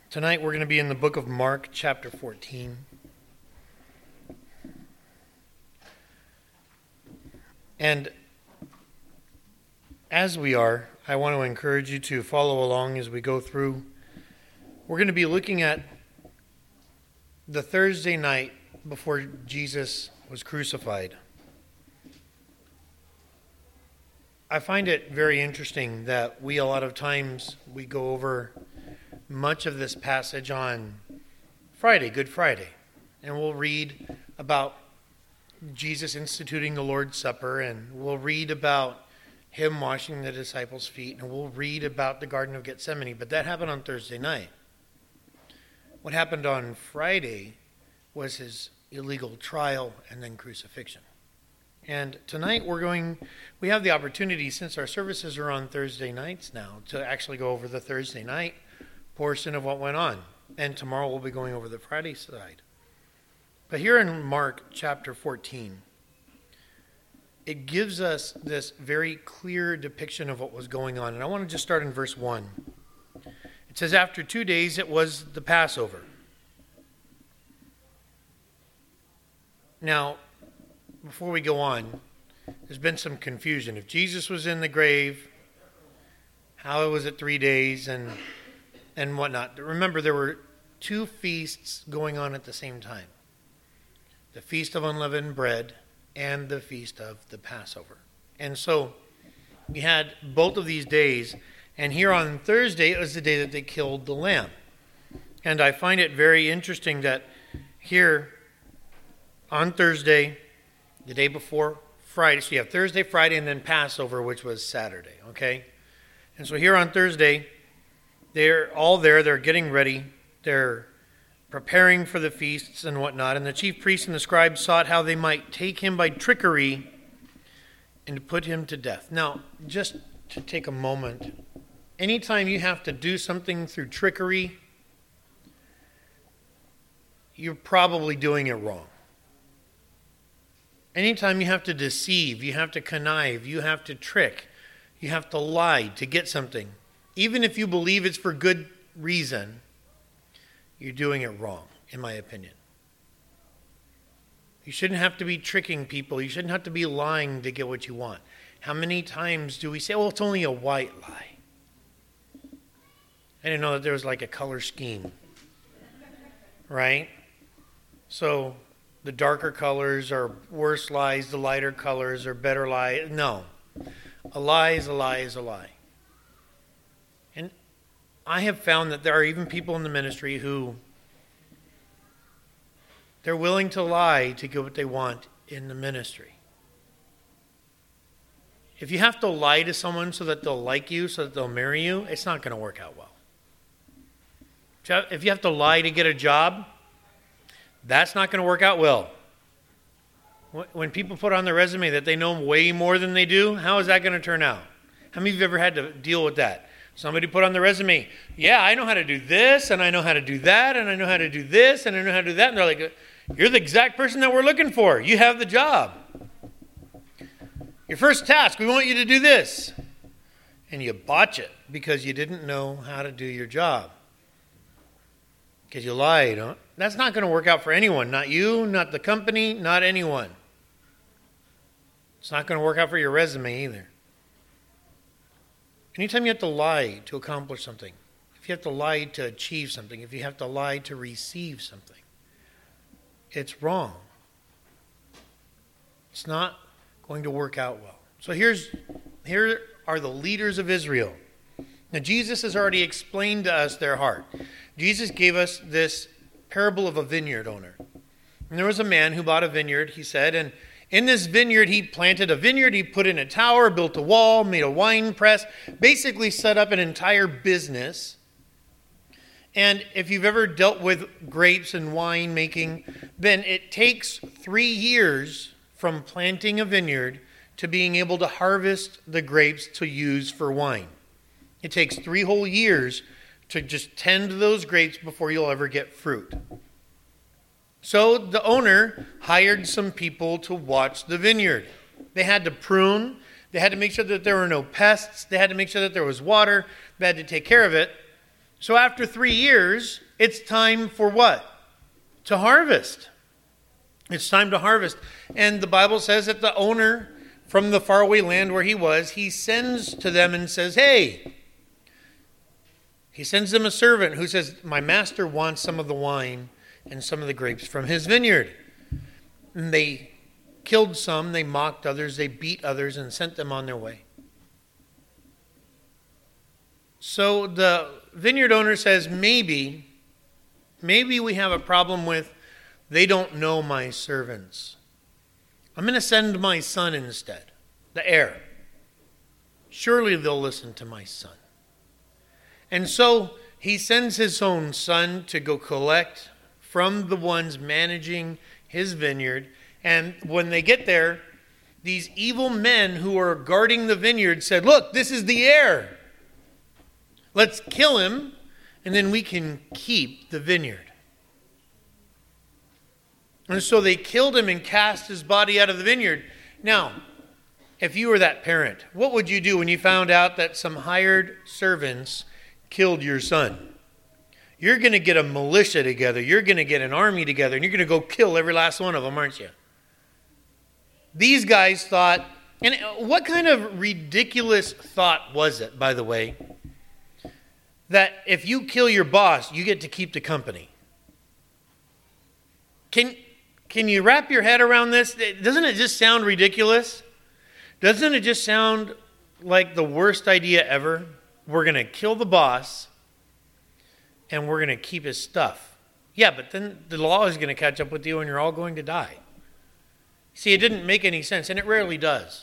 Tonight we're going to be in the book of Mark, chapter 14. And as we are, I want to encourage you to follow along as we go through. We're going to be looking at the Thursday night before Jesus was crucified. I find it very interesting that a lot of times we go over much of this passage on Friday, Good Friday, and we'll read about Jesus instituting the Lord's Supper, and we'll read about him washing the disciples' feet, and we'll read about the Garden of Gethsemane, but that happened on Thursday night. What happened on Friday was his illegal trial and then crucifixion. And tonight we have the opportunity, since our services are on Thursday nights now, to actually go over the Thursday night portion of what went on. And tomorrow we'll be going over the Friday side. But here in Mark chapter 14, it gives us this very clear depiction of what was going on. And I want to just start in verse 1. It says, after 2 days it was the Passover. Now, before we go on, there's been some confusion. If Jesus was in the grave, how was it 3 days and whatnot? Remember, there were two feasts going on at the same time. The Feast of Unleavened Bread and the Feast of the Passover. And so we had both of these days. And here on Thursday, it was the day that they killed the lamb. And I find it very interesting that here on Thursday, the day before Friday, so you have Thursday, Friday, and then Passover, which was Saturday, okay? And so here on Thursday, they're all there, they're getting ready, they're preparing for the feasts and whatnot, and the chief priests and the scribes sought how they might take him by trickery and to put him to death. Now, just to take a moment, anytime you have to do something through trickery, you're probably doing it wrong. Anytime you have to deceive, you have to connive, you have to trick, you have to lie to get something, even if you believe it's for good reason, you're doing it wrong, in my opinion. You shouldn't have to be tricking people. You shouldn't have to be lying to get what you want. How many times do we say, well, it's only a white lie? I didn't know that there was like a color scheme, right? So the darker colors are worse lies, the lighter colors are better lies. No. A lie is a lie is a lie. And I have found that there are even people in the ministry who they're willing to lie to get what they want in the ministry. If you have to lie to someone so that they'll like you, so that they'll marry you, it's not going to work out well. If you have to lie to get a job, that's not going to work out well. When people put on their resume that they know way more than they do, how is that going to turn out? How many of you have ever had to deal with that? Somebody put on their resume, yeah, I know how to do this, and I know how to do that, and I know how to do this, and I know how to do that. And they're like, you're the exact person that we're looking for. You have the job. Your first task, we want you to do this. And you botch it because you didn't know how to do your job. Because you lied. Huh? That's not going to work out for anyone. Not you, not the company, not anyone. It's not going to work out for your resume either. Anytime you have to lie to accomplish something, if you have to lie to achieve something, if you have to lie to receive something, it's wrong. It's not going to work out well. So here are the leaders of Israel. Now, Jesus has already explained to us their heart. Jesus gave us this parable of a vineyard owner. And there was a man who bought a vineyard, he said, and in this vineyard, he planted a vineyard, he put in a tower, built a wall, made a wine press, basically set up an entire business. And if you've ever dealt with grapes and wine making, then it takes 3 years from planting a vineyard to being able to harvest the grapes to use for wine. It takes 3 whole years to just tend those grapes before you'll ever get fruit. So the owner hired some people to watch the vineyard. They had to prune. They had to make sure that there were no pests. They had to make sure that there was water. They had to take care of it. So after 3 years, it's time for what? To harvest. It's time to harvest. And the Bible says that the owner from the faraway land where he was, he sends to them and says, hey, he sends them a servant who says, my master wants some of the wine and some of the grapes from his vineyard. And they killed some, they mocked others, they beat others and sent them on their way. So the vineyard owner says, maybe we have a problem with they don't know my servants. I'm going to send my son instead, the heir. Surely they'll listen to my son. And so he sends his own son to go collect from the ones managing his vineyard. And when they get there, these evil men who are guarding the vineyard said, look, this is the heir. Let's kill him, and then we can keep the vineyard. And so they killed him and cast his body out of the vineyard. Now, if you were that parent, what would you do when you found out that some hired servants killed your son? You're going to get a militia together. You're going to get an army together, and you're going to go kill every last one of them, aren't you? These guys thought, and what kind of ridiculous thought was it, by the way, that if you kill your boss, you get to keep the company? Can you wrap your head around this? Doesn't it just sound ridiculous? Doesn't it just sound like the worst idea ever? We're going to kill the boss, and we're going to keep his stuff. Yeah, but then the law is going to catch up with you, and you're all going to die. See, it didn't make any sense, and it rarely does.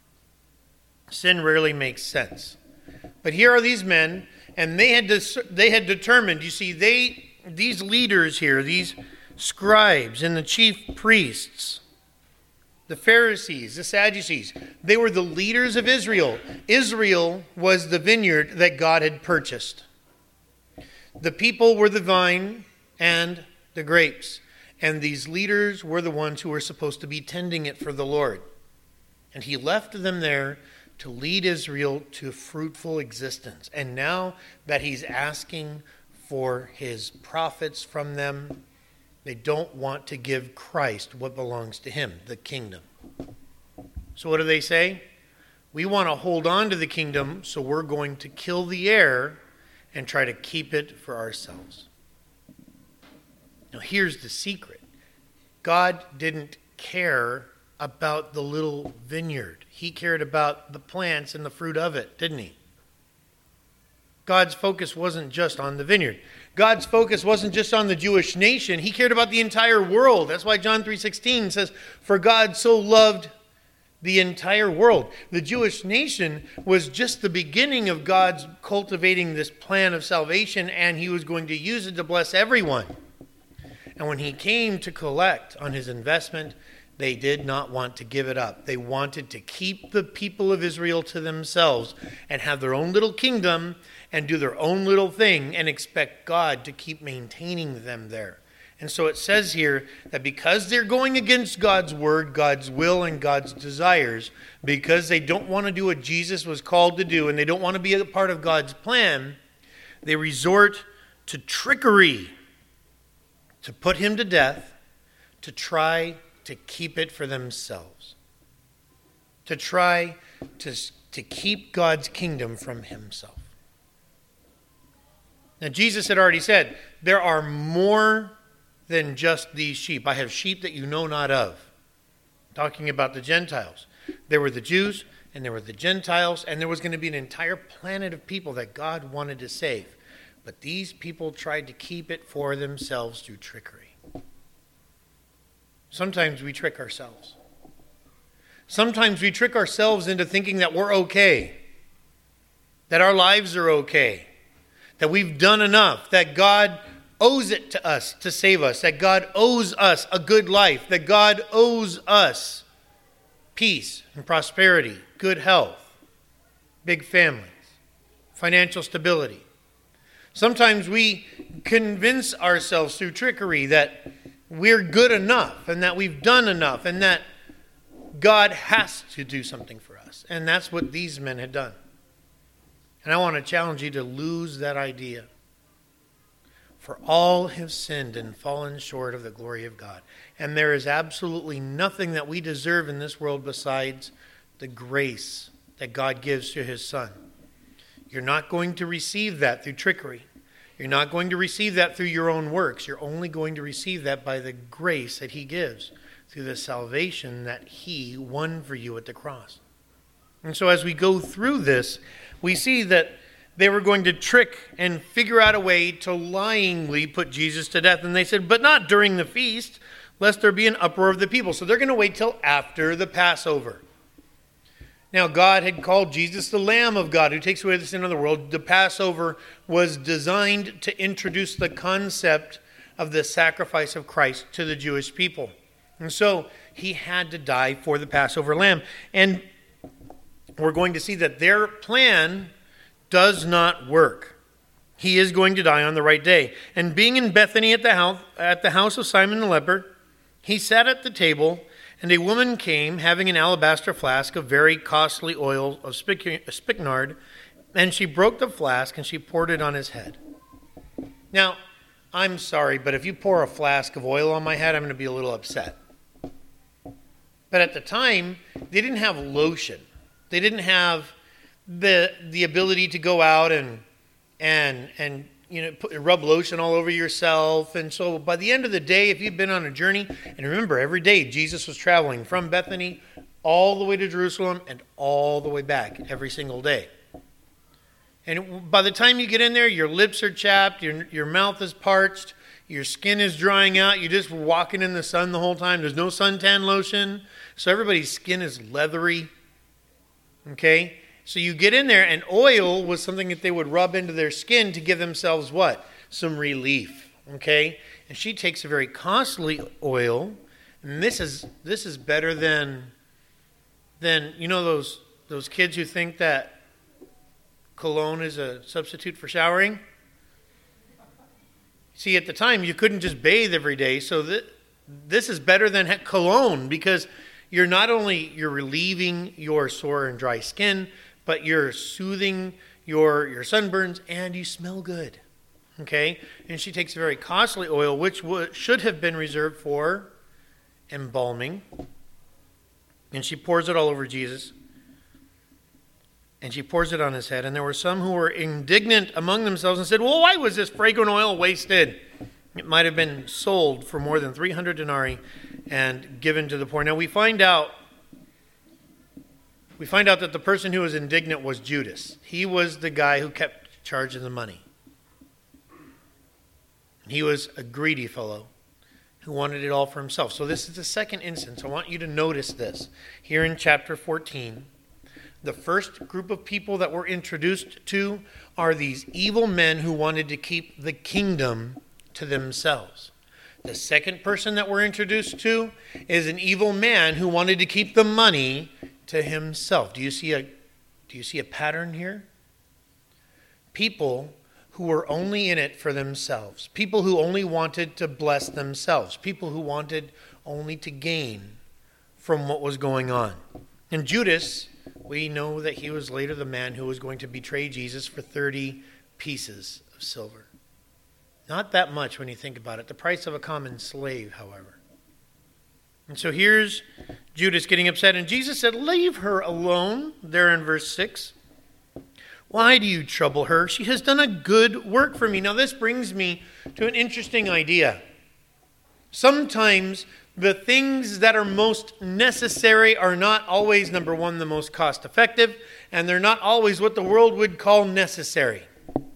Sin rarely makes sense. But here are these men, and they had determined, you see, these leaders here, these scribes and the chief priests, the Pharisees, the Sadducees, they were the leaders of Israel. Israel was the vineyard that God had purchased. The people were the vine and the grapes. And these leaders were the ones who were supposed to be tending it for the Lord. And he left them there to lead Israel to a fruitful existence. And now that he's asking for his profits from them, they don't want to give Christ what belongs to him, the kingdom. So what do they say? We want to hold on to the kingdom, so we're going to kill the heir and try to keep it for ourselves. Now here's the secret. God didn't care about the little vineyard. He cared about the plants and the fruit of it, didn't he? God's focus wasn't just on the vineyard. God's focus wasn't just on the Jewish nation. He cared about the entire world. That's why John 3:16 says, for God so loved the entire world. The Jewish nation was just the beginning of God's cultivating this plan of salvation, and he was going to use it to bless everyone. And when he came to collect on his investment, they did not want to give it up. They wanted to keep the people of Israel to themselves and have their own little kingdom and do their own little thing and expect God to keep maintaining them there. And so it says here that because they're going against God's word, God's will, and God's desires, because they don't want to do what Jesus was called to do and they don't want to be a part of God's plan, they resort to trickery to put him to death, to try to keep it for themselves, to try to keep God's kingdom from himself. Now, Jesus had already said, there are more than just these sheep. I have sheep that you know not of. Talking about the Gentiles. There were the Jews, and there were the Gentiles, and there was going to be an entire planet of people that God wanted to save. But these people tried to keep it for themselves through trickery. Sometimes we trick ourselves. Sometimes we trick ourselves into thinking that we're okay, that our lives are okay, that we've done enough, that God owes it to us to save us, that God owes us a good life, that God owes us peace and prosperity, good health, big families, financial stability. Sometimes we convince ourselves through trickery that we're good enough and that we've done enough and that God has to do something for us. And that's what these men had done. And I want to challenge you to lose that idea. For all have sinned and fallen short of the glory of God. And there is absolutely nothing that we deserve in this world besides the grace that God gives to his Son. You're not going to receive that through trickery. You're not going to receive that through your own works. You're only going to receive that by the grace that he gives, through the salvation that he won for you at the cross. And so as we go through this, we see that they were going to trick and figure out a way to lyingly put Jesus to death. And they said, but not during the feast, lest there be an uproar of the people. So they're going to wait till after the Passover. Now, God had called Jesus the Lamb of God who takes away the sin of the world. The Passover was designed to introduce the concept of the sacrifice of Christ to the Jewish people. And so he had to die for the Passover lamb. And we're going to see that their plan does not work. He is going to die on the right day. And being in Bethany at the house of Simon the leper, he sat at the table, and a woman came, having an alabaster flask of very costly oil of spikenard, and she broke the flask, and she poured it on his head. Now, I'm sorry, but if you pour a flask of oil on my head, I'm going to be a little upset. But at the time, they didn't have lotion. They didn't have the ability to go out and rub lotion all over yourself. And so by the end of the day, if you've been on a journey, and remember, every day Jesus was traveling from Bethany all the way to Jerusalem and all the way back every single day. And by the time you get in there, your lips are chapped, your mouth is parched, your skin is drying out, you're just walking in the sun the whole time. There's no suntan lotion, so everybody's skin is leathery. Okay? So you get in there, and oil was something that they would rub into their skin to give themselves what? Some relief. Okay? And she takes a very costly oil, and this is better than those kids who think that cologne is a substitute for showering. See, at the time you couldn't just bathe every day, so this is better than cologne, because you're relieving your sore and dry skin, but you're soothing your sunburns, and you smell good. Okay? And she takes a very costly oil, which should have been reserved for embalming, and she pours it all over Jesus, and she pours it on his head. And there were some who were indignant among themselves and said, well, why was this fragrant oil wasted? It might have been sold for more than 300 denarii and given to the poor. Now we find out that the person who was indignant was Judas. He was the guy who kept charge of the money. He was a greedy fellow who wanted it all for himself. So this is the second instance. I want you to notice this. Here in chapter 14, the first group of people that we're introduced to are these evil men who wanted to keep the kingdom to themselves. The second person that we're introduced to is an evil man who wanted to keep the money to himself. Do you see a pattern here? People who were only in it for themselves. People who only wanted to bless themselves. People who wanted only to gain from what was going on. And Judas, we know that he was later the man who was going to betray Jesus for 30 pieces of silver. Not that much when you think about it. The price of a common slave, however. And so here's Judas getting upset. And Jesus said, leave her alone, there in verse 6. Why do you trouble her? She has done a good work for me. Now this brings me to an interesting idea. Sometimes the things that are most necessary are not always, number one, the most cost effective, and they're not always what the world would call necessary.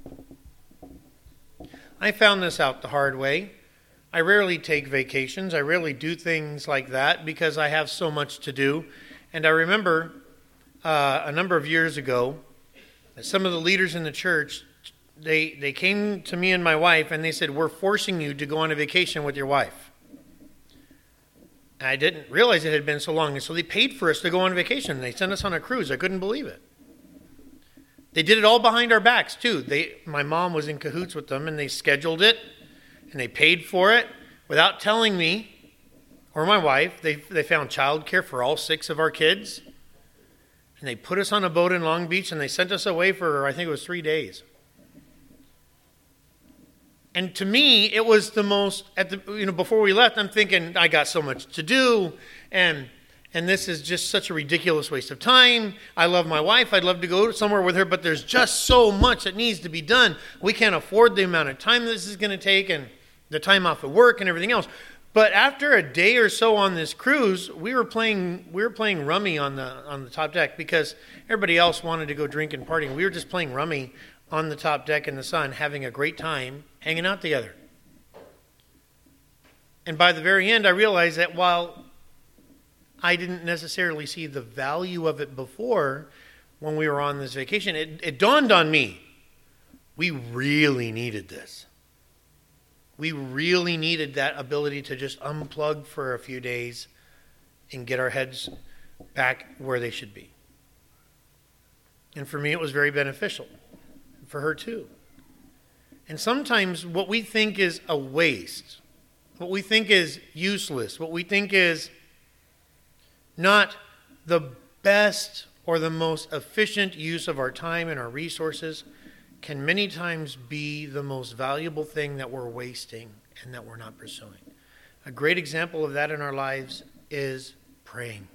I found this out the hard way. I rarely take vacations. I rarely do things like that because I have so much to do. And I remember a number of years ago, some of the leaders in the church, they came to me and my wife and they said, we're forcing you to go on a vacation with your wife. And I didn't realize it had been so long. And so they paid for us to go on vacation. They sent us on a cruise. I couldn't believe it. They did it all behind our backs, too. My mom was in cahoots with them, and they scheduled it, and they paid for it without telling me or my wife. They found childcare for all 6 of our kids, and they put us on a boat in Long Beach, and they sent us away for, I think it was 3 days. And to me, it was the most, before we left, I'm thinking, I got so much to do, and this is just such a ridiculous waste of time. I love my wife. I'd love to go somewhere with her, but there's just so much that needs to be done. We can't afford the amount of time this is going to take and the time off of work and everything else. But after a day or so on this cruise, we were playing rummy on the top deck because everybody else wanted to go drink and party. We were just playing rummy on the top deck in the sun, having a great time, hanging out together. And by the very end, I realized that while I didn't necessarily see the value of it before when we were on this vacation, it dawned on me, we really needed this. We really needed that ability to just unplug for a few days and get our heads back where they should be. And for me, it was very beneficial. For her too. And sometimes what we think is a waste, what we think is useless, what we think is not the best or the most efficient use of our time and our resources, can many times be the most valuable thing that we're wasting and that we're not pursuing. A great example of that in our lives is praying.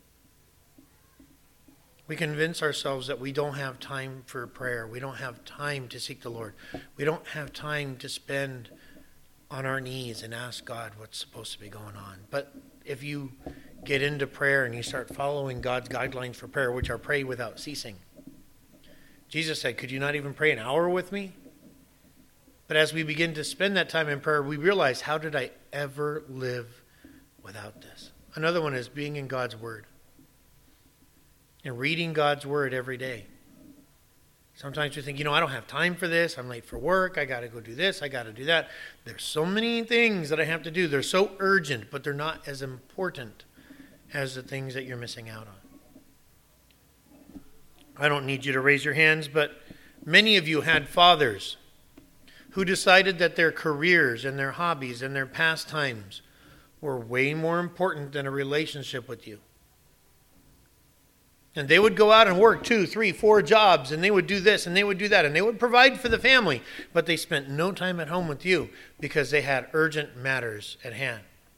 We convince ourselves that we don't have time for prayer. We don't have time to seek the Lord. We don't have time to spend on our knees and ask God what's supposed to be going on. But if you get into prayer and you start following God's guidelines for prayer, which are pray without ceasing. Jesus said, could you not even pray an hour with me? But as we begin to spend that time in prayer, we realize, how did I ever live without this? Another one is being in God's Word. And reading God's Word every day. Sometimes you think, I don't have time for this. I'm late for work. I got to go do this. I got to do that. There's so many things that I have to do. They're so urgent, but they're not as important as the things that you're missing out on. I don't need you to raise your hands, but many of you had fathers who decided that their careers and their hobbies and their pastimes were way more important than a relationship with you. And they would go out and work 2, 3, 4 jobs, and they would do this and they would do that, and they would provide for the family, but they spent no time at home with you because they had urgent matters at hand.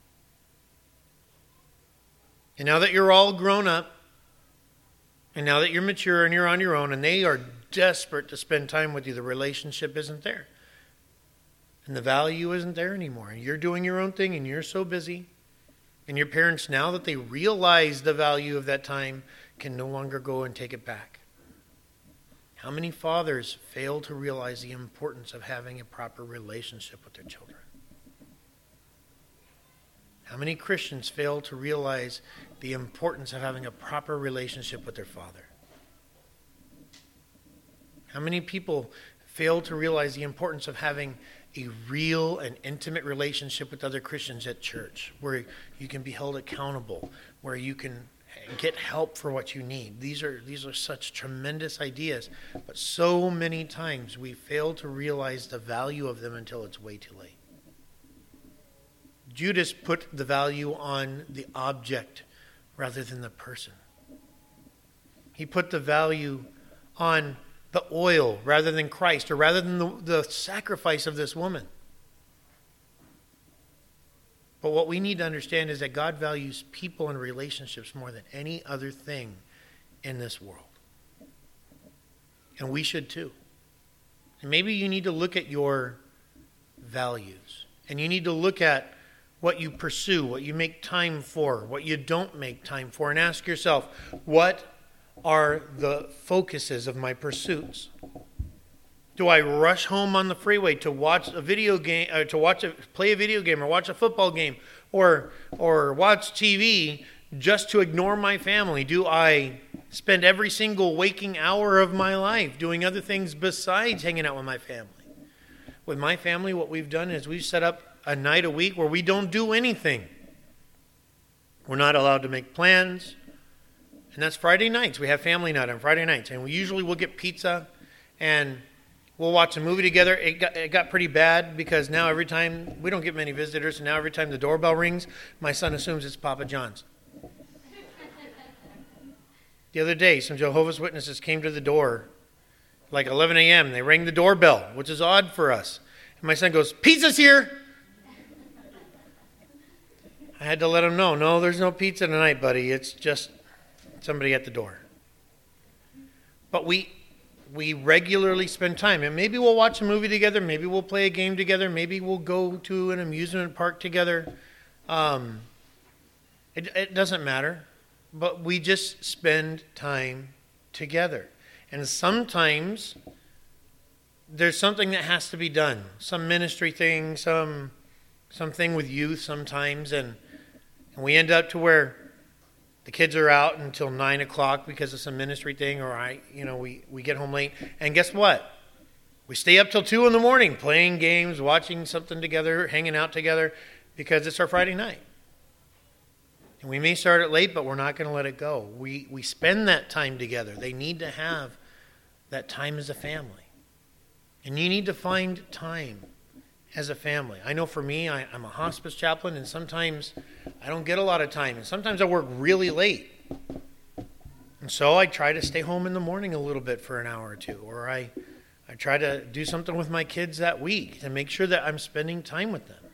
And now that you're all grown up, and now that you're mature and you're on your own, and they are desperate to spend time with you, the relationship isn't there. And the value isn't there anymore. And you're doing your own thing, and you're so busy. And your parents, now that they realize the value of that time, can no longer go and take it back. How many fathers fail to realize the importance of having a proper relationship with their children? How many Christians fail to realize the importance of having a proper relationship with their Father? How many people fail to realize the importance of having a real and intimate relationship with other Christians at church, where you can be held accountable, where you can get help for what you need? These are such tremendous ideas, but so many times we fail to realize the value of them until it's way too late. Judas put the value on the object rather than the person. He put the value on the oil rather than Christ, or rather than the sacrifice of this woman. But what we need to understand is that God values people and relationships more than any other thing in this world. And we should too. And maybe you need to look at your values. And you need to look at what you pursue, what you make time for, what you don't make time for, and ask yourself, what are the focuses of my pursuits? Do I rush home on the freeway to watch a video game, play a video game, or watch a football game, or watch TV just to ignore my family? Do I spend every single waking hour of my life doing other things besides hanging out with my family? With my family, what we've done is we've set up a night a week where we don't do anything. We're not allowed to make plans. And that's Friday nights. We have family night on Friday nights. And we usually will get pizza and we'll watch a movie together. It got pretty bad because now every time, we don't get many visitors, and now every time the doorbell rings, my son assumes it's Papa John's. The other day, some Jehovah's Witnesses came to the door like 11 a.m. They rang the doorbell, which is odd for us. And My son goes, "Pizza's here." I had to let him know, no, there's no pizza tonight, buddy. It's just somebody at the door. But we regularly spend time. And maybe we'll watch a movie together. Maybe we'll play a game together. Maybe we'll go to an amusement park together. It doesn't matter. But we just spend time together. And sometimes there's something that has to be done. Some ministry thing, something with youth sometimes. And we end up to where the kids are out until 9 o'clock because of some ministry thing, or we get home late. And guess what? We stay up till 2 in the morning playing games, watching something together, hanging out together, because it's our Friday night. And we may start it late, but we're not going to let it go. We spend that time together. They need to have that time as a family. And you need to find time as a family. I know for me, I'm a hospice chaplain, and sometimes I don't get a lot of time. And sometimes I work really late. And so I try to stay home in the morning a little bit for an hour or two. Or I try to do something with my kids that week to make sure that I'm spending time with them.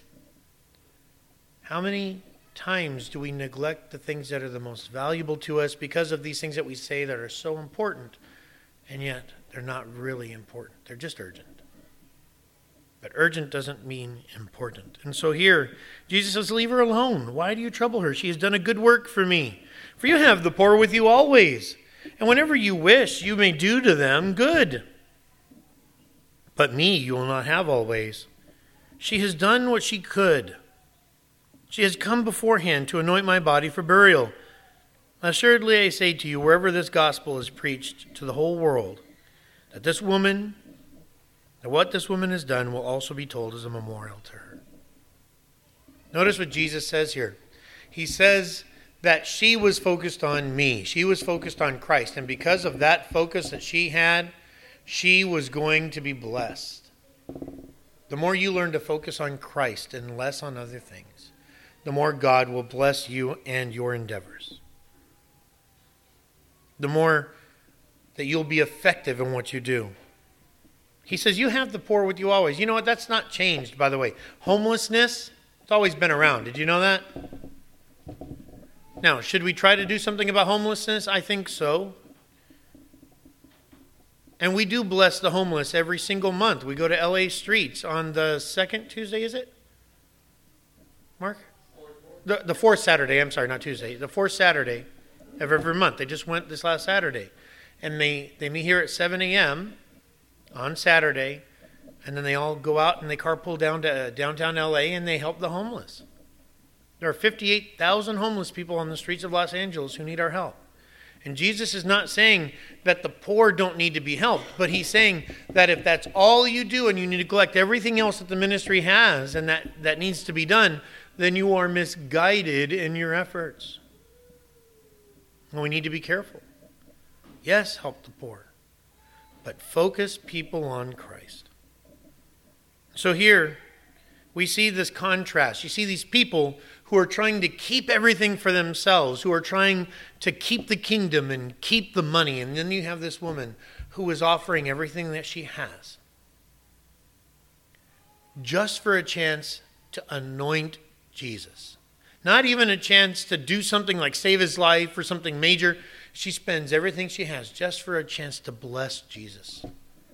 How many times do we neglect the things that are the most valuable to us because of these things that we say that are so important, and yet they're not really important. They're just urgent. But urgent doesn't mean important. And so here, Jesus says, leave her alone. Why do you trouble her? She has done a good work for me. For you have the poor with you always. And whenever you wish, you may do to them good. But me you will not have always. She has done what she could. She has come beforehand to anoint my body for burial. Assuredly I say to you, wherever this gospel is preached to the whole world, that what this woman has done will also be told as a memorial to her. Notice what Jesus says here. He says that she was focused on me. She was focused on Christ. And because of that focus that she had, she was going to be blessed. The more you learn to focus on Christ and less on other things, the more God will bless you and your endeavors. The more that you'll be effective in what you do. He says, you have the poor with you always. You know what? That's not changed, by the way. Homelessness, it's always been around. Did you know that? Now, should we try to do something about homelessness? I think so. And we do bless the homeless every single month. We go to LA Streets on the second Tuesday, is it? Mark? The fourth Saturday, I'm sorry, not Tuesday. The fourth Saturday of every month. They just went this last Saturday. And they meet here at 7 a.m., on Saturday, and then they all go out and they carpool down to downtown LA and they help the homeless. There are 58,000 homeless people on the streets of Los Angeles who need our help. And Jesus is not saying that the poor don't need to be helped, but he's saying that if that's all you do and you neglect everything else that the ministry has and that needs to be done, then you are misguided in your efforts. And we need to be careful. Yes, help the poor. But focus people on Christ. So here, we see this contrast. You see these people who are trying to keep everything for themselves, who are trying to keep the kingdom and keep the money. And then you have this woman who is offering everything that she has just for a chance to anoint Jesus. Not even a chance to do something like save his life or something major. She spends everything she has just for a chance to bless Jesus.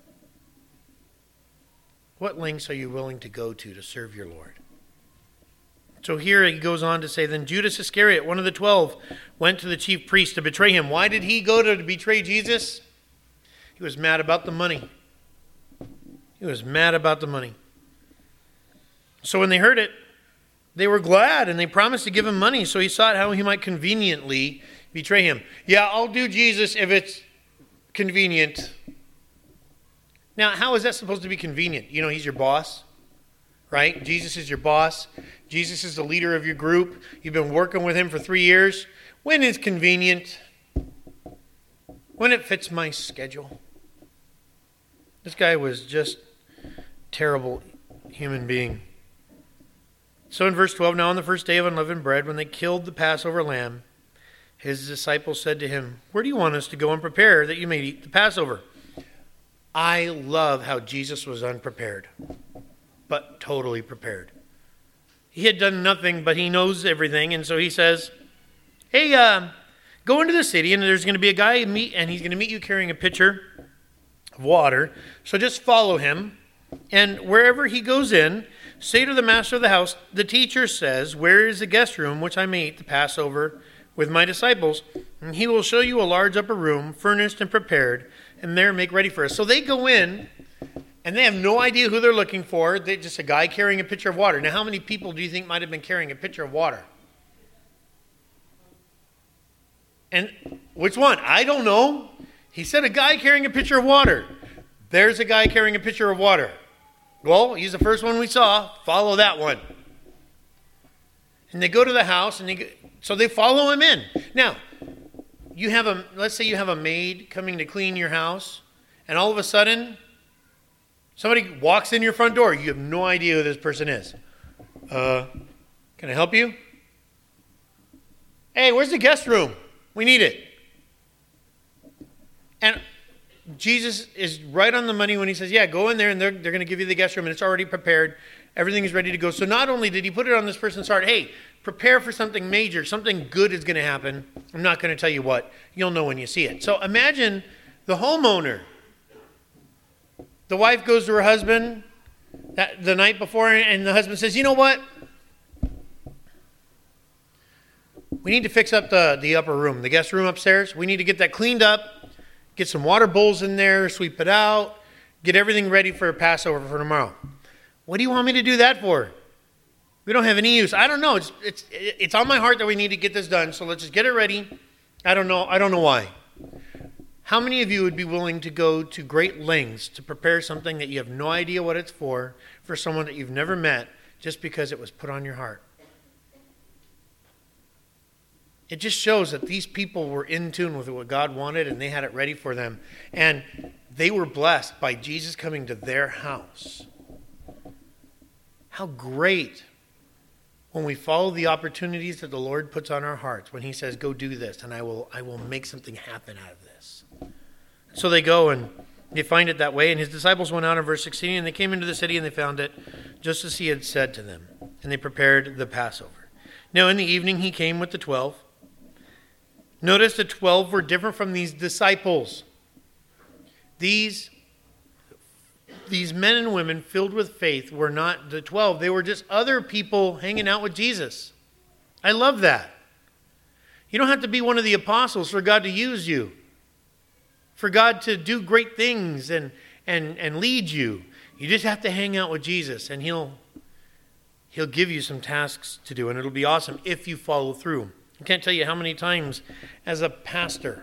What lengths are you willing to go to serve your Lord? So here he goes on to say, then Judas Iscariot, one of the 12, went to the chief priest to betray him. Why did he go to betray Jesus? He was mad about the money. He was mad about the money. So when they heard it, they were glad and they promised to give him money. So he sought how he might conveniently betray him. Yeah, I'll do Jesus if it's convenient. Now, how is that supposed to be convenient? You know, he's your boss, right? Jesus is your boss. Jesus is the leader of your group. You've been working with him for 3 years. When is convenient? When it fits my schedule. This guy was just a terrible human being. So in verse 12, now on the first day of unleavened bread, when they killed the Passover lamb, his disciples said to him, where do you want us to go and prepare that you may eat the Passover? I love how Jesus was unprepared. but totally prepared. He had done nothing, but he knows everything. And so he says, hey, go into the city, and there's going to be a guy and he's going to meet you carrying a pitcher of water. So just follow him. And wherever he goes in, say to the master of the house, the teacher says, where is the guest room which I may eat the Passover with my disciples? And he will show you a large upper room, furnished and prepared, and there make ready for us. So they go in, and they have no idea who they're looking for. They're just a guy carrying a pitcher of water. Now, how many people do you think might have been carrying a pitcher of water? And which one? I don't know. He said a guy carrying a pitcher of water. There's a guy carrying a pitcher of water. Well, he's the first one we saw. Follow that one. And they go to the house, and so they follow him in. Now, let's say you have a maid coming to clean your house, and all of a sudden, somebody walks in your front door. You have no idea who this person is. Can I help you? Hey, where's the guest room? We need it. And Jesus is right on the money when he says, yeah, go in there, and they're going to give you the guest room, and it's already prepared. Everything is ready to go. So not only did he put it on this person's heart, hey, prepare for something major. Something good is going to happen. I'm not going to tell you what. You'll know when you see it. So imagine the homeowner. The wife goes to her husband the night before, and the husband says, you know what? We need to fix up the upper room, the guest room upstairs. We need to get that cleaned up, get some water bowls in there, sweep it out, get everything ready for Passover for tomorrow. What do you want me to do that for? We don't have any use. I don't know. It's on my heart that we need to get this done, so let's just get it ready. I don't know why. How many of you would be willing to go to great lengths to prepare something that you have no idea what it's for someone that you've never met, just because it was put on your heart? It just shows that these people were in tune with what God wanted, and they had it ready for them. And they were blessed by Jesus coming to their house. How great when we follow the opportunities that the Lord puts on our hearts, when he says, go do this, and I will make something happen out of this. So they go, and they find it that way. And his disciples went out in verse 16, and they came into the city, and they found it just as he had said to them. And they prepared the Passover. Now in the evening he came with the 12. Notice the 12 were different from these disciples. These men and women filled with faith were not the 12. They were just other people hanging out with Jesus. I love that. You don't have to be one of the apostles for God to use you, for God to do great things and lead you. You just have to hang out with Jesus, and He'll give you some tasks to do, and it'll be awesome if you follow through. I can't tell you how many times as a pastor,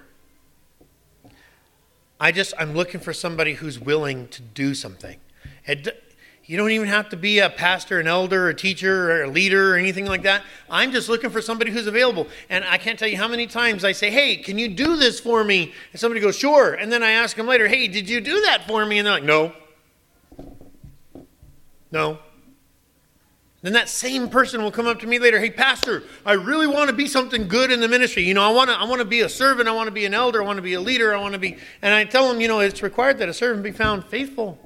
I'm looking for somebody who's willing to do something. You don't even have to be a pastor, an elder, a teacher, or a leader, or anything like that. I'm just looking for somebody who's available. And I can't tell you how many times I say, hey, can you do this for me? And somebody goes, sure. And then I ask them later, hey, did you do that for me? And they're like, no. Then that same person will come up to me later, hey, pastor, I really want to be something good in the ministry. I want to be a servant. I want to be an elder. I want to be a leader. And I tell them, it's required that a servant be found faithful.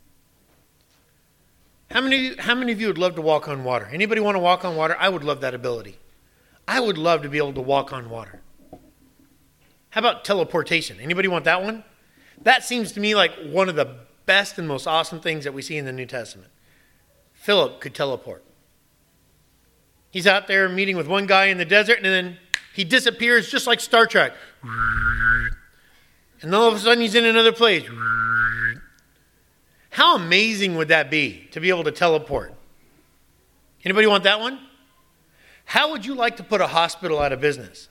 How many of you would love to walk on water? Anybody want to walk on water? I would love that ability. I would love to be able to walk on water. How about teleportation? Anybody want that one? That seems to me like one of the best and most awesome things that we see in the New Testament. Philip could teleport. He's out there meeting with one guy in the desert, and then he disappears just like Star Trek. And all of a sudden he's in another place. How amazing would that be to be able to teleport? Anybody want that one? How would you like to put a hospital out of business?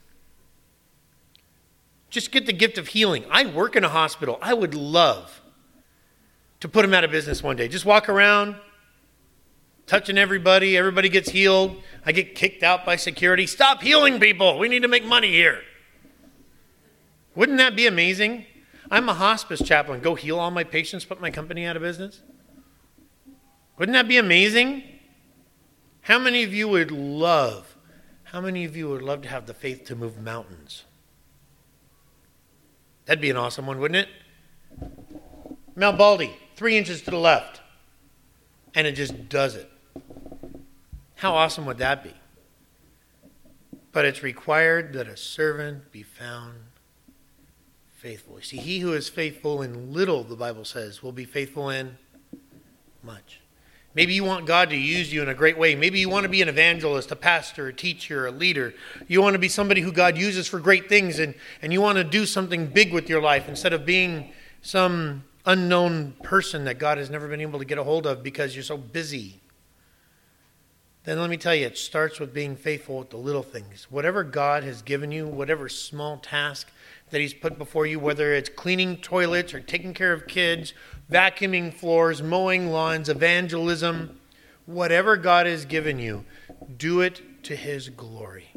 Just get the gift of healing. I work in a hospital. I would love to put them out of business one day. Just walk around, touching everybody. Everybody gets healed. I get kicked out by security. Stop healing people. We need to make money here. Wouldn't that be amazing? I'm a hospice chaplain. Go heal all my patients, put my company out of business? Wouldn't that be amazing? How many of you would love to have the faith to move mountains? That'd be an awesome one, wouldn't it? Mount Baldy, 3 inches to the left. and it just does it. How awesome would that be? But it's required that a servant be found faithful. You see, he who is faithful in little, the Bible says, will be faithful in much. Maybe you want God to use you in a great way. Maybe you want to be an evangelist, a pastor, a teacher, a leader. You want to be somebody who God uses for great things, and you want to do something big with your life instead of being some unknown person that God has never been able to get a hold of because you're so busy. Then let me tell you, it starts with being faithful with the little things. Whatever God has given you, whatever small task that he's put before you, whether it's cleaning toilets or taking care of kids, vacuuming floors, mowing lawns, evangelism, whatever God has given you, do it to his glory.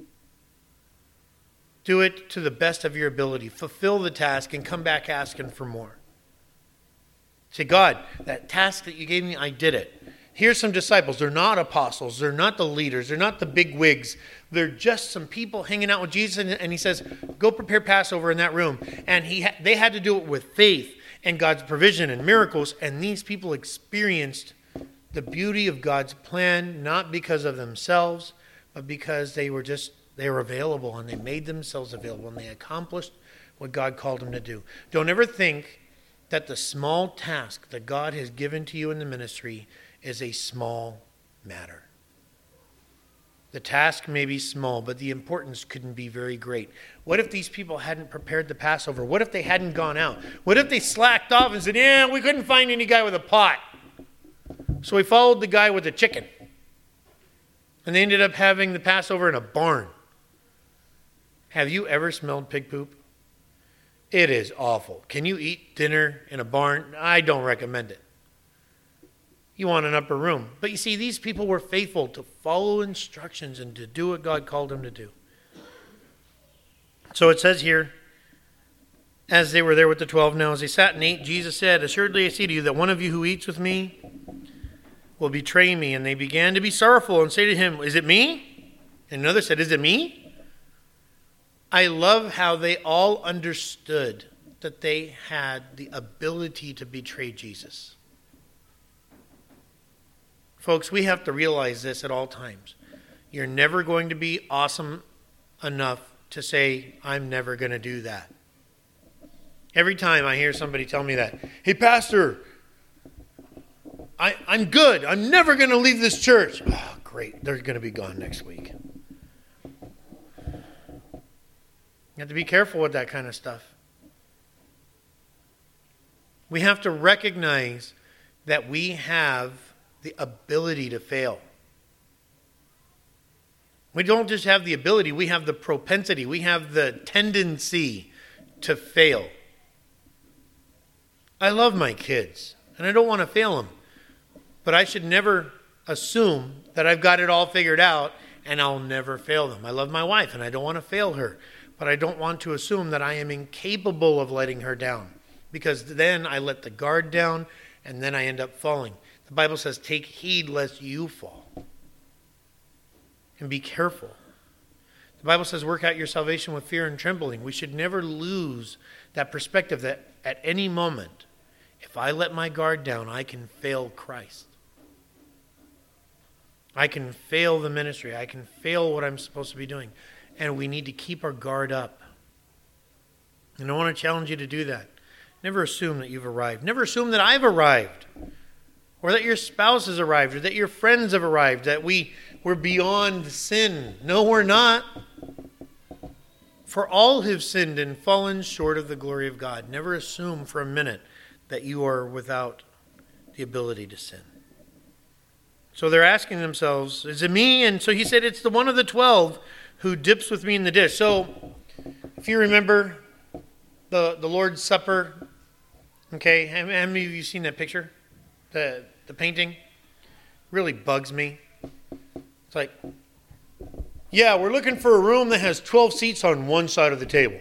Do it to the best of your ability. Fulfill the task and come back asking for more. Say, God, that task that you gave me, I did it. Here's some disciples. They're not apostles. They're not the leaders. They're not the big wigs. They're just some people hanging out with Jesus. And he says, go prepare Passover in that room. And they had to do it with faith and God's provision and miracles. And these people experienced the beauty of God's plan, not because of themselves, but because they were available, and they made themselves available, and they accomplished what God called them to do. Don't ever think that the small task that God has given to you in the ministry is a small matter. The task may be small, but the importance couldn't be very great. What if these people hadn't prepared the Passover? What if they hadn't gone out? What if they slacked off and said, yeah, we couldn't find any guy with a pot, so we followed the guy with the chicken. And they ended up having the Passover in a barn. Have you ever smelled pig poop? It is awful. Can you eat dinner in a barn? I don't recommend it. You want an upper room. But you see, these people were faithful to follow instructions and to do what God called them to do. So it says here, as they were there with the 12, now as they sat and ate, Jesus said, assuredly I say to you that one of you who eats with me will betray me. And they began to be sorrowful and say to him, is it me? And another said, is it me? I love how they all understood that they had the ability to betray Jesus. Folks, we have to realize this at all times. You're never going to be awesome enough to say, I'm never going to do that. Every time I hear somebody tell me that, hey, pastor, I'm good. I'm never going to leave this church. Oh, great. They're going to be gone next week. You have to be careful with that kind of stuff. We have to recognize that we have the ability to fail. We don't just have the ability, we have the propensity, we have the tendency to fail. I love my kids, and I don't want to fail them, but I should never assume that I've got it all figured out and I'll never fail them. I love my wife, and I don't want to fail her, but I don't want to assume that I am incapable of letting her down, because then I let the guard down and then I end up falling. The Bible says, take heed lest you fall. And be careful. The Bible says, work out your salvation with fear and trembling. We should never lose that perspective that at any moment, if I let my guard down, I can fail Christ. I can fail the ministry. I can fail what I'm supposed to be doing. And we need to keep our guard up. And I want to challenge you to do that. Never assume that you've arrived. Never assume that I've arrived. Or that your spouse has arrived, or that your friends have arrived, that we're beyond sin. No, we're not. For all have sinned and fallen short of the glory of God. Never assume for a minute that you are without the ability to sin. So they're asking themselves, is it me? And so he said, it's the one of the 12 who dips with me in the dish. So if you remember the Lord's Supper, okay, how many of you seen that picture? The painting really bugs me. It's like, yeah, we're looking for a room that has 12 seats on one side of the table.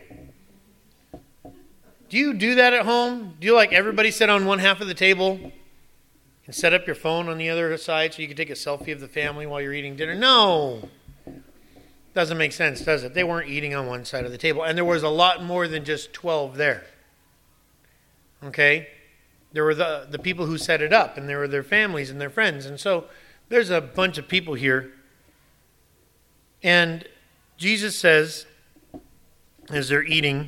Do you do that at home? Do you like everybody sit on one half of the table and set up your phone on the other side so you can take a selfie of the family while you're eating dinner? No. Doesn't make sense, does it? They weren't eating on one side of the table. And there was a lot more than just 12 there. Okay? There were the people who set it up, and there were their families and their friends. And so there's a bunch of people here. And Jesus says, as they're eating,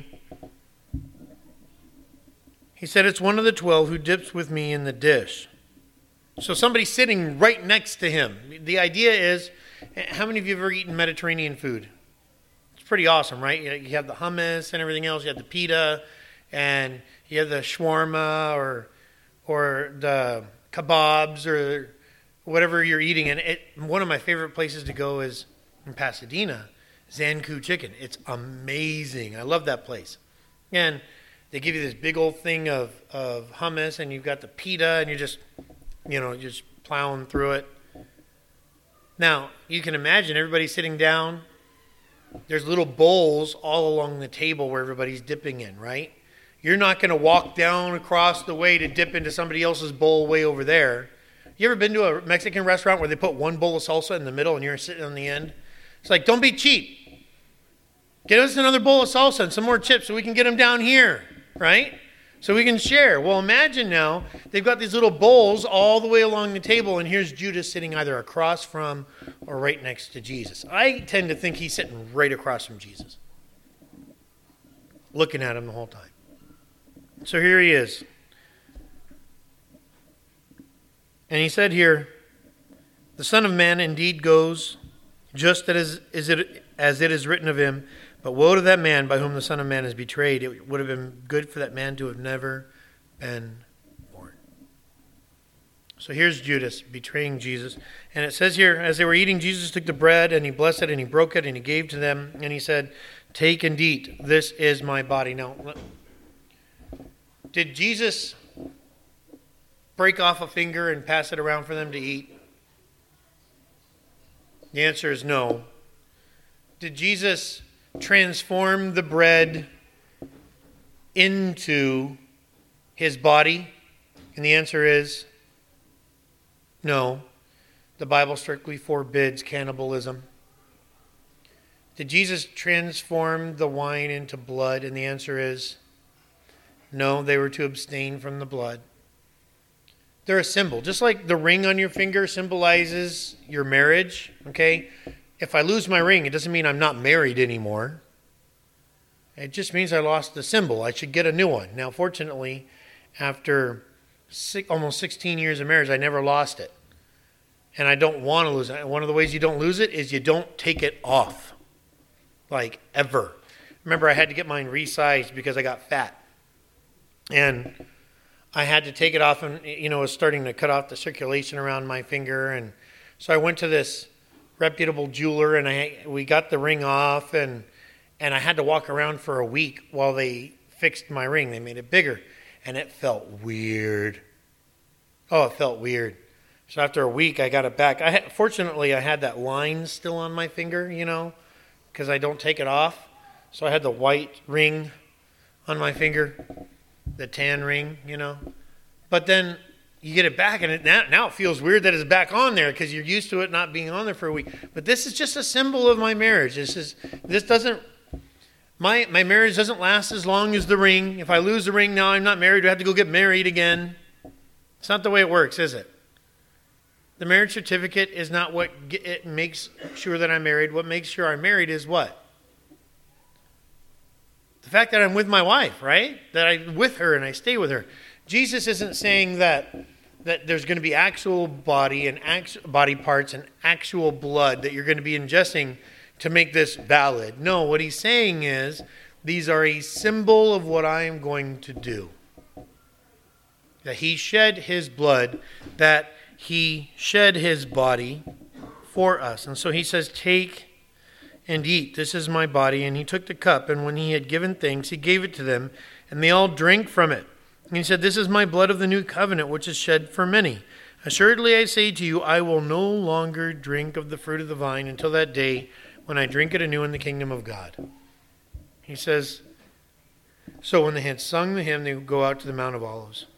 he said, it's one of the 12 who dips with me in the dish. So somebody's sitting right next to him. The idea is, how many of you have ever eaten Mediterranean food? It's pretty awesome, right? You have the hummus and everything else. You have the pita, and you have the shawarma or the kebabs or whatever you're eating. And one of my favorite places to go is in Pasadena, Zanku Chicken. It's amazing. I love that place. And they give you this big old thing of hummus, and you've got the pita, and you're just plowing through it. Now, you can imagine everybody sitting down. There's little bowls all along the table where everybody's dipping in, right? You're not going to walk down across the way to dip into somebody else's bowl way over there. You ever been to a Mexican restaurant where they put one bowl of salsa in the middle and you're sitting on the end? It's like, don't be cheap. Get us another bowl of salsa and some more chips so we can get them down here, right? So we can share. Well, imagine now, they've got these little bowls all the way along the table, and here's Judas sitting either across from or right next to Jesus. I tend to think he's sitting right across from Jesus, looking at him the whole time. So here he is. And he said here, the Son of Man indeed goes just as it is written of him, but woe to that man by whom the Son of Man is betrayed. It would have been good for that man to have never been born. So here's Judas betraying Jesus. And it says here, as they were eating, Jesus took the bread and he blessed it and he broke it and he gave to them. And he said, take and eat. This is my body. Now, did Jesus break off a finger and pass it around for them to eat? The answer is no. Did Jesus transform the bread into his body? And the answer is no. The Bible strictly forbids cannibalism. Did Jesus transform the wine into blood? And the answer is no. They were to abstain from the blood. They're a symbol. Just like the ring on your finger symbolizes your marriage, okay? If I lose my ring, it doesn't mean I'm not married anymore. It just means I lost the symbol. I should get a new one. Now, fortunately, after almost 16 years of marriage, I never lost it. And I don't want to lose it. One of the ways you don't lose it is you don't take it off. Like, ever. Remember, I had to get mine resized because I got fat. And I had to take it off, and it was starting to cut off the circulation around my finger. And so I went to this reputable jeweler, and we got the ring off, and I had to walk around for a week while they fixed my ring. They made it bigger, and it felt weird. Oh, it felt weird. So after a week, I got it back. Fortunately, I had that line still on my finger, because I don't take it off. So I had the white ring on my finger, the tan ring, But then you get it back, and now it feels weird that it's back on there because you're used to it not being on there for a week. But this is just a symbol of my marriage. My marriage doesn't last as long as the ring. If I lose the ring now, I'm not married. I have to go get married again. It's not the way it works, is it? The marriage certificate is not what it makes sure that I'm married. What makes sure I'm married is what? The fact that I'm with my wife, right? That I'm with her and I stay with her. Jesus isn't saying that there's going to be actual body and body parts and actual blood that you're going to be ingesting to make this valid. No, what he's saying is these are a symbol of what I am going to do. That he shed his blood, that he shed his body for us. And so he says, take and eat. This is my body. And he took the cup, and when he had given thanks, he gave it to them, and they all drank from it. And he said, this is my blood of the new covenant, which is shed for many. Assuredly, I say to you, I will no longer drink of the fruit of the vine until that day when I drink it anew in the kingdom of God. He says, so when they had sung the hymn, they would go out to the Mount of Olives.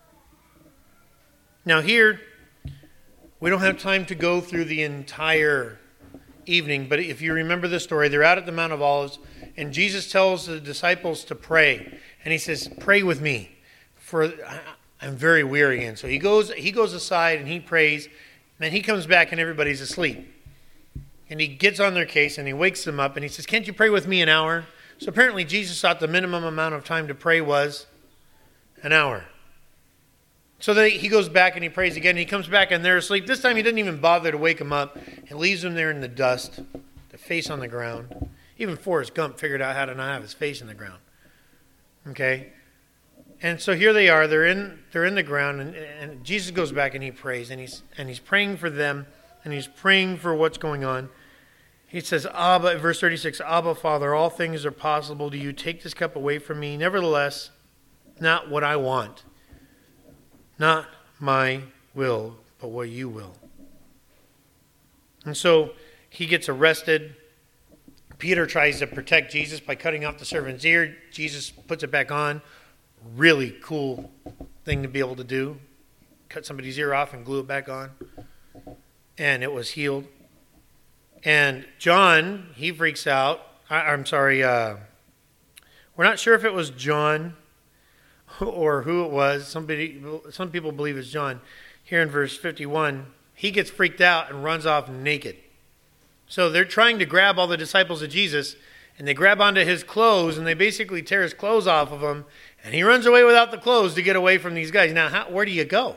Now here, we don't have time to go through the entire evening, but if you remember the story, they're out at the Mount of Olives, and Jesus tells the disciples to pray. And he says, pray with me. For I'm very weary. And so he goes aside and he prays. And then he comes back and everybody's asleep. And he gets on their case and he wakes them up and he says, can't you pray with me an hour? So apparently Jesus thought the minimum amount of time to pray was an hour. So then he goes back and he prays again. And he comes back and they're asleep. This time he doesn't even bother to wake them up. He leaves them there in the dust, the face on the ground. Even Forrest Gump figured out how to not have his face in the ground. Okay? And so here they are. They're in the ground. And Jesus goes back and he prays. And he's praying for them. And he's praying for what's going on. He says, Abba, verse 36, Abba, Father, all things are possible to you. Take this cup away from me. Nevertheless, not what I want. Not my will, but what you will. And so he gets arrested. Peter tries to protect Jesus by cutting off the servant's ear. Jesus puts it back on. Really cool thing to be able to do. Cut somebody's ear off and glue it back on. And it was healed. And John, he freaks out. We're not sure if it was John or who it was. Some people believe it's John. Here in verse 51, he gets freaked out and runs off naked. So they're trying to grab all the disciples of Jesus, and they grab onto his clothes, and they basically tear his clothes off of him, and he runs away without the clothes to get away from these guys. Now, where do you go?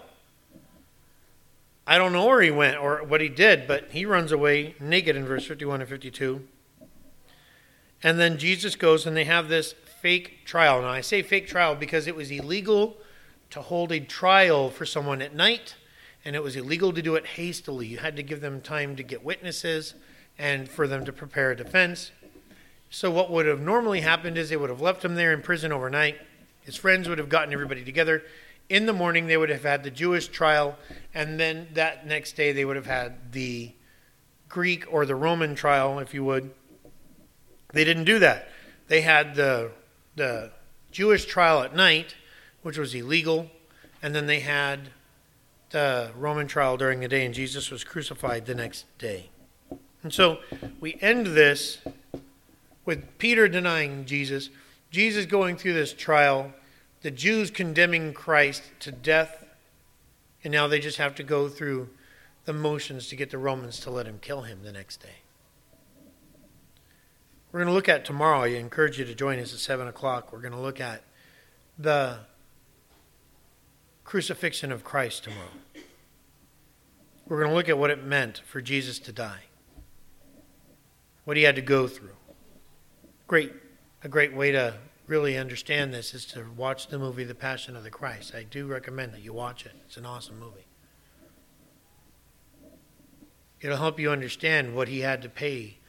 I don't know where he went or what he did, but he runs away naked in verse 51 and 52. And then Jesus goes, and they have this fake trial. Now, I say fake trial because it was illegal to hold a trial for someone at night, and it was illegal to do it hastily. You had to give them time to get witnesses and for them to prepare a defense. So what would have normally happened is they would have left him there in prison overnight. His friends would have gotten everybody together. In the morning, they would have had the Jewish trial, and then that next day they would have had the Greek or the Roman trial, if you would. They didn't do that. They had the Jewish trial at night, which was illegal, and then they had the Roman trial during the day, and Jesus was crucified the next day. And so we end this with Peter denying Jesus, Jesus going through this trial, the Jews condemning Christ to death, and now they just have to go through the motions to get the Romans to let him kill him the next day. We're going to look at tomorrow. I encourage you to join us at 7 o'clock. We're going to look at the crucifixion of Christ tomorrow. We're going to look at what it meant for Jesus to die, what he had to go through. A great way to really understand this is to watch the movie The Passion of the Christ. I do recommend that you watch it. It's an awesome movie. It'll help you understand what he had to pay